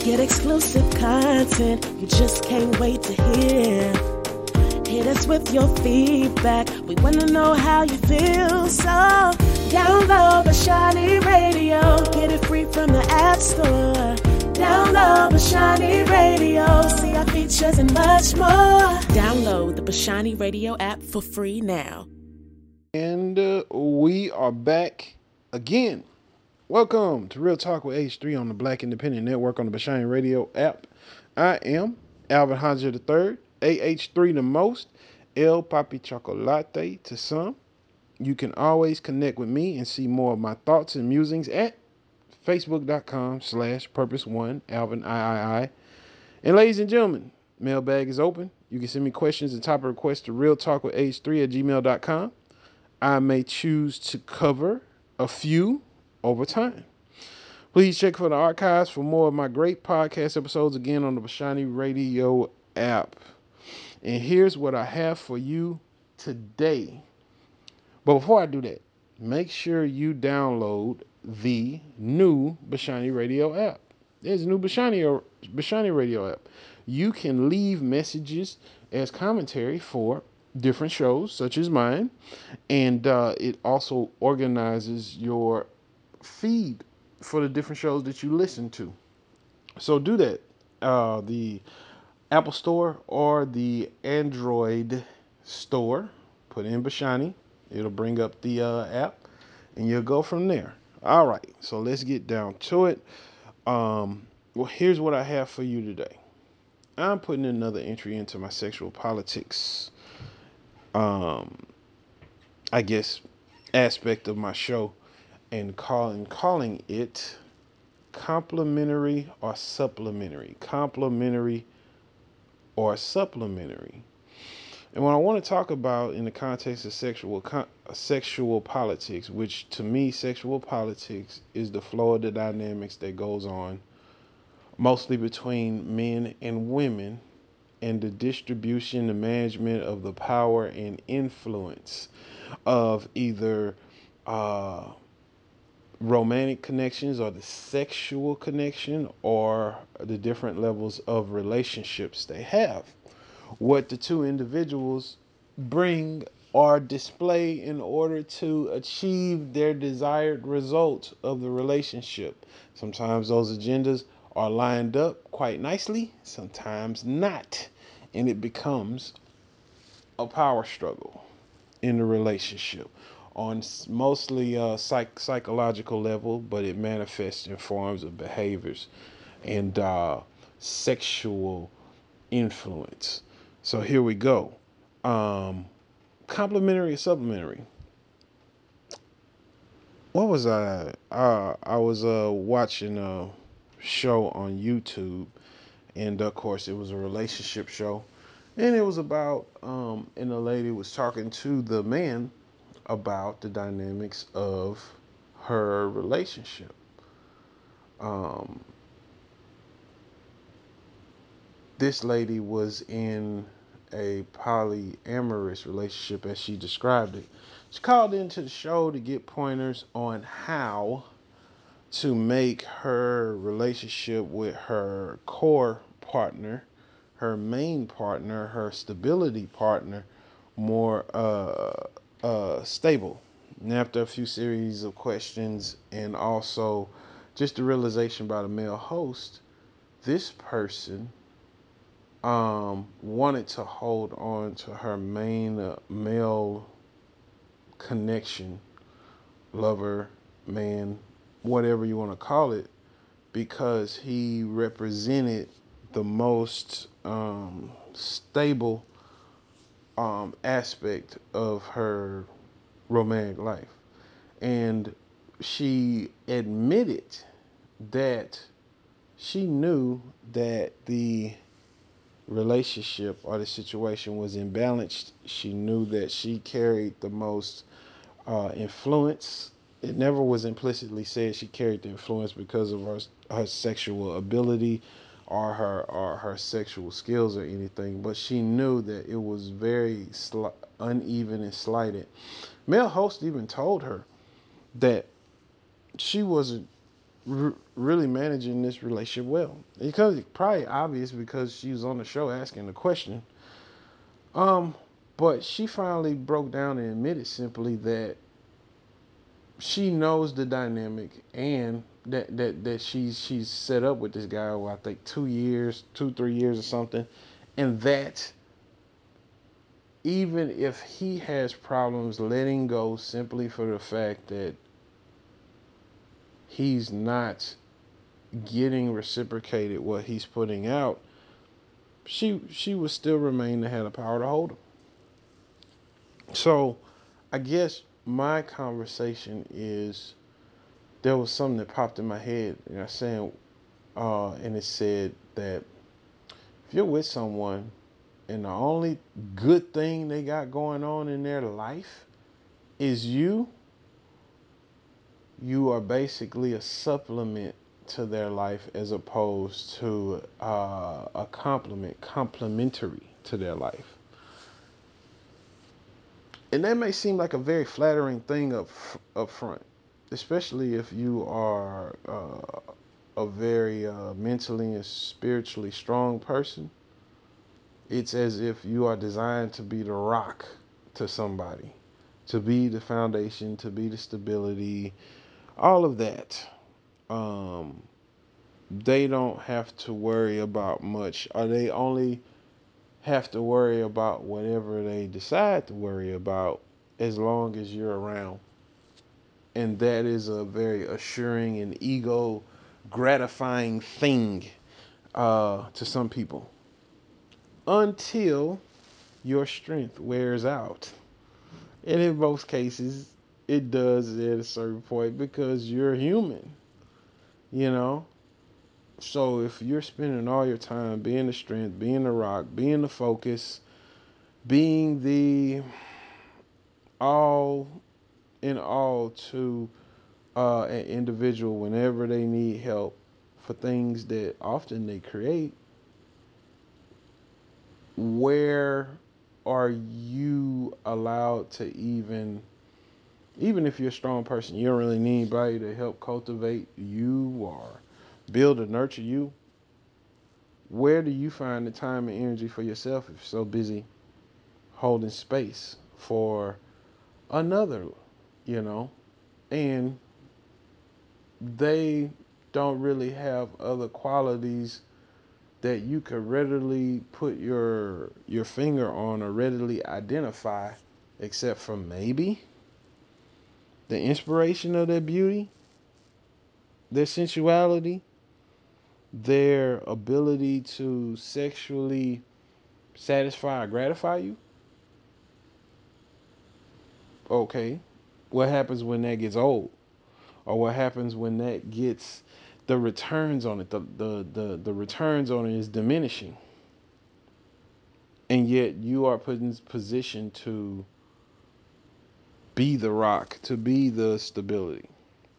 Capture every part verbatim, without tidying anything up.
Get exclusive content you just can't wait to hear. Hit us with your feedback. We want to know how you feel. So download Bashani Radio. Get it free from the App Store. Download Bashani Radio. See our features and much more. Download the Bashani Radio app for free now. And uh, we are back again. Welcome to Real Talk with H three on the Black Independent Network on the Bashani Radio app. I am Alvin Hodger the third, A H three the most, El Papi Chocolate to some. You can always connect with me and see more of my thoughts and musings at facebook.com slash purpose one, Alvin III. And ladies and gentlemen, mailbag is open. You can send me questions and topic requests to real talk with H three at gmail dot com. I may choose to cover a few over time. Please check for the archives for more of my great podcast episodes again on the Bashani Radio app. And here's what I have for you today. But before I do that, make sure you download the new Bashani Radio app. There's a new Bashani, Bashani Radio app. You can leave messages as commentary for different shows such as mine. And uh, it also organizes your feed for the different shows that you listen to. So do that. Uh, the Apple Store or the Android Store, put in Bashani. It'll bring up the uh, app, and you'll go from there. All right, so let's get down to it. Um, well, here's what I have for you today. I'm putting another entry into my sexual politics, um, I guess, aspect of my show, and calling calling it complementary or supplementary. Complementary or supplementary. And what I want to talk about in the context of sexual sexual politics, which to me, sexual politics is the flow of the dynamics that goes on mostly between men and women, and the distribution, the management of the power and influence of either uh, romantic connections or the sexual connection or the different levels of relationships they have. What the two individuals bring or display in order to achieve their desired result of the relationship. Sometimes those agendas are lined up quite nicely, sometimes not. And it becomes a power struggle in the relationship on mostly a psych- psychological level, but it manifests in forms of behaviors and uh, sexual influence. So here we go. Um, complementary or supplementary. What was I? Uh, I was uh, watching a show on YouTube, and of course it was a relationship show, and it was about, um, and the lady was talking to the man about the dynamics of her relationship. Um, this lady was in a polyamorous relationship as she described it. She called into the show to get pointers on how to make her relationship with her core partner, her main partner, her stability partner, more uh, uh, stable. And after a few series of questions and also just the realization by the male host, this person um, wanted to hold on to her main uh, male connection, lover, man, whatever you want to call it, because he represented the most um, stable um, aspect of her romantic life. And she admitted that she knew that the relationship or the situation was imbalanced. She knew that she carried the most uh, influence. It never was implicitly said she carried the influence because of her her sexual ability or her or her sexual skills or anything, but she knew that it was very sli- uneven and slighted. Male host even told her that she wasn't r- really managing this relationship well. Because it's probably obvious because she was on the show asking the question. Um, but she finally broke down and admitted simply that she knows the dynamic and that that that she's she's set up with this guy. Well, I think two years, two three years or something, and that even if he has problems letting go simply for the fact that he's not getting reciprocated what he's putting out, she she would still remain to have the power to hold him. So I guess my conversation is there was something that popped in my head, and I saying, uh, and it said that if you're with someone and the only good thing they got going on in their life is you, you are basically a supplement to their life as opposed to uh, a complement, complementary to their life. And that may seem like a very flattering thing up up front, especially if you are uh, a very uh, mentally and spiritually strong person. It's as if you are designed to be the rock to somebody, to be the foundation, to be the stability, all of that. Um, they don't have to worry about much, or they only have to worry about whatever they decide to worry about as long as you're around. And that is a very assuring and ego gratifying thing uh, to some people until your strength wears out. And in most cases, it does at a certain point because you're human, you know? So if you're spending all your time being the strength, being the rock, being the focus, being the all in all to uh, an individual whenever they need help for things that often they create, where are you allowed to even, even if you're a strong person, you don't really need anybody to help cultivate you or build or nurture you? Where do you find the time and energy for yourself if you're so busy holding space for another, you know? And they don't really have other qualities that you could readily put your your finger on or readily identify, except for maybe the inspiration of their beauty, their sensuality, their ability to sexually satisfy or gratify you. Okay, what happens when that gets old, or what happens when that gets the returns on it, the the the, the returns on it is diminishing, and yet you are put in position to be the rock, to be the stability.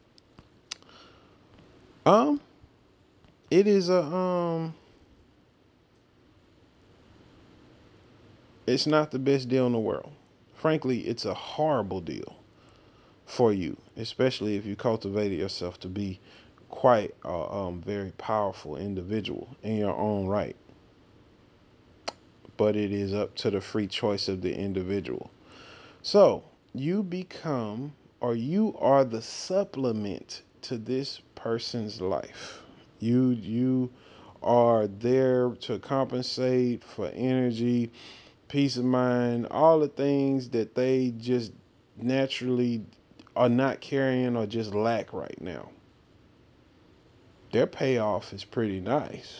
Um, it is a um, it's not the best deal in the world. Frankly, it's a horrible deal for you, especially if you cultivated yourself to be quite a um, very powerful individual in your own right. But it is up to the free choice of the individual. So you become, or you are the supplement to this person's life. You you are there to compensate for energy, peace of mind, all the things that they just naturally are not carrying or just lack right now. Their payoff is pretty nice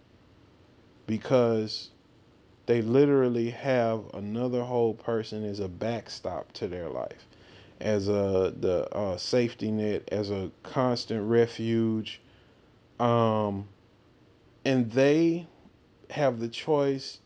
because they literally have another whole person as a backstop to their life, as a the uh, safety net, as a constant refuge, um, and they have the choice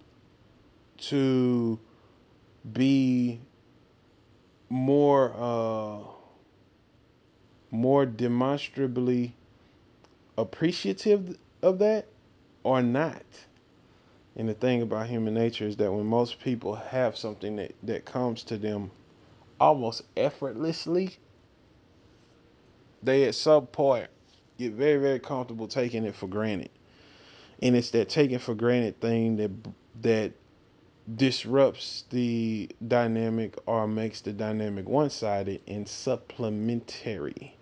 to be more uh, more demonstrably appreciative of that or not. And the thing about human nature is that when most people have something that, that comes to them almost effortlessly, they at some point get very, very comfortable taking it for granted. And it's that taking for granted thing that that disrupts the dynamic or makes the dynamic one-sided and supplementary.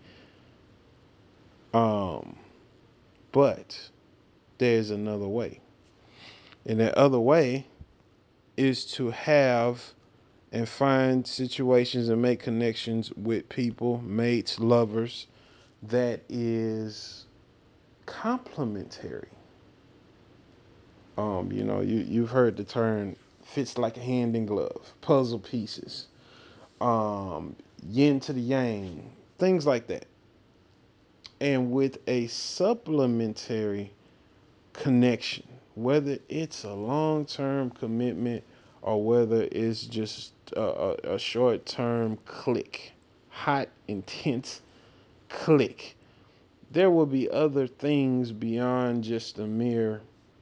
Um, but there's another way. And that other way is to have and find situations and make connections with people, mates, lovers that is complementary. Um, you know, you you've heard the term fits like a hand in glove, puzzle pieces, um, yin to the yang, things like that. And with a supplementary connection, whether it's a long term commitment or whether it's just a, a, a short term click, hot, intense click, there will be other things beyond just a mere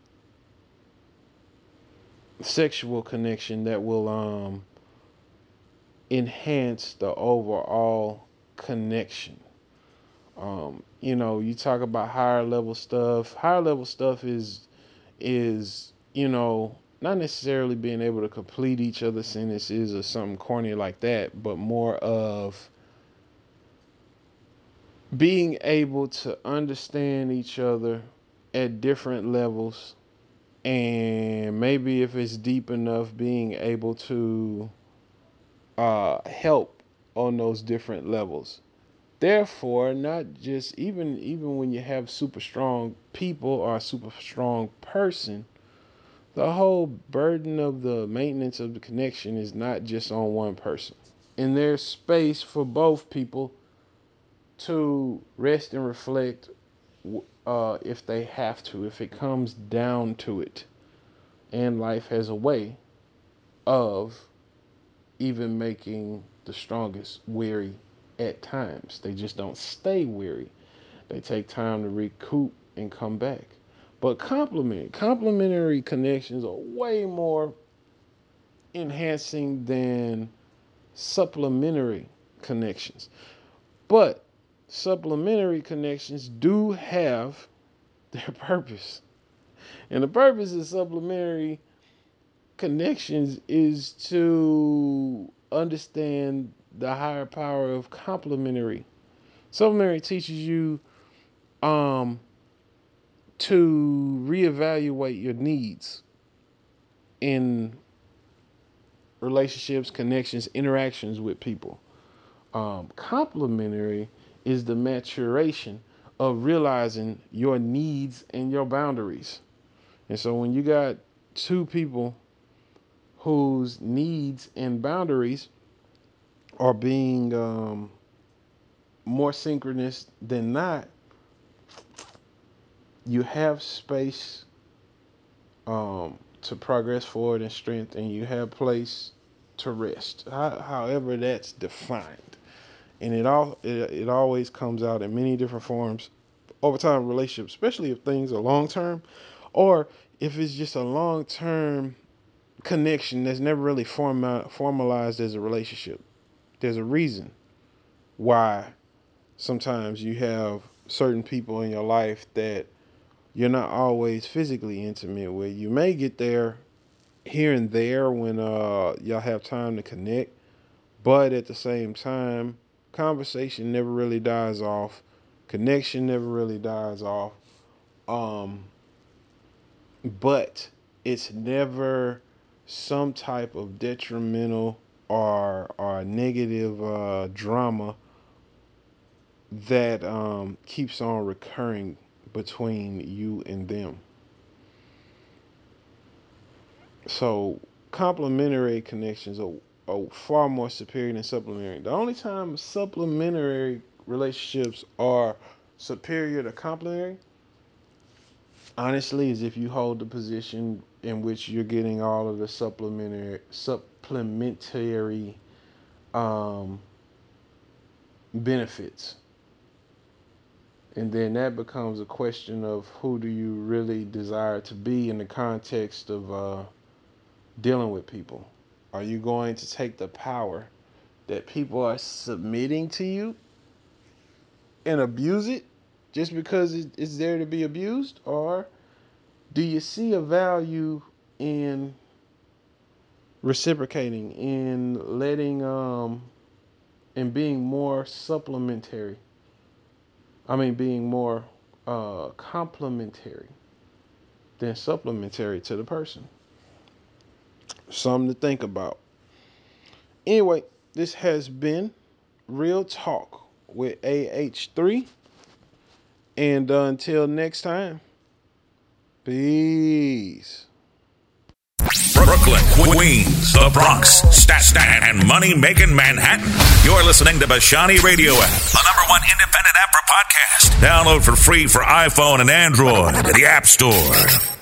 sexual connection that will um, enhance the overall connection. Um, you know, you talk about higher level stuff. Higher level stuff is is you know not necessarily being able to complete each other's sentences or something corny like that, but more of being able to understand each other at different levels, and maybe if it's deep enough, being able to uh, help on those different levels. Therefore, not just even even when you have super strong people or a super strong person, the whole burden of the maintenance of the connection is not just on one person. And there's space for both people to rest and reflect uh, if they have to, if it comes down to it. And life has a way of even making the strongest weary at times. They just don't stay weary. They take time to recoup and come back. But complement, complementary connections are way more enhancing than supplementary connections. But supplementary connections do have their purpose. And the purpose of supplementary connections is to understand the higher power of complementary. Supplementary teaches you um, to reevaluate your needs in relationships, connections, interactions with people. Um, complementary is the maturation of realizing your needs and your boundaries. And so when you got two people whose needs and boundaries are being um, more synchronous than not, you have space um, to progress forward in strength, and you have place to rest. How, however, that's defined, and it all it, it always comes out in many different forms over time. Relationships, especially if things are long term, or if it's just a long term connection that's never really formal, formalized as a relationship. There's a reason why sometimes you have certain people in your life that you're not always physically intimate with. You may get there here and there when uh, y'all have time to connect, but at the same time, conversation never really dies off. Connection never really dies off. Um, but it's never some type of detrimental or or negative uh, drama that um, keeps on recurring between you and them. So complementary connections are, are far more superior than supplementary. The only time supplementary relationships are superior to complementary, honestly, is if you hold the position in which you're getting all of the supplementary supplementary um, benefits. And then that becomes a question of who do you really desire to be in the context of uh, dealing with people. Are you going to take the power that people are submitting to you and abuse it just because it's there to be abused? Or do you see a value in reciprocating, in letting, um, and being more supplementary? I mean, being more uh, complementary than supplementary to the person. Something to think about. Anyway, this has been Real Talk with A H three. And uh, until next time, peace. Brooklyn, Queens, the Bronx, Staten, and money-making Manhattan. You're listening to Bashani Radio App, the number one independent app for podcasts. Download for free for iPhone and Android at the App Store.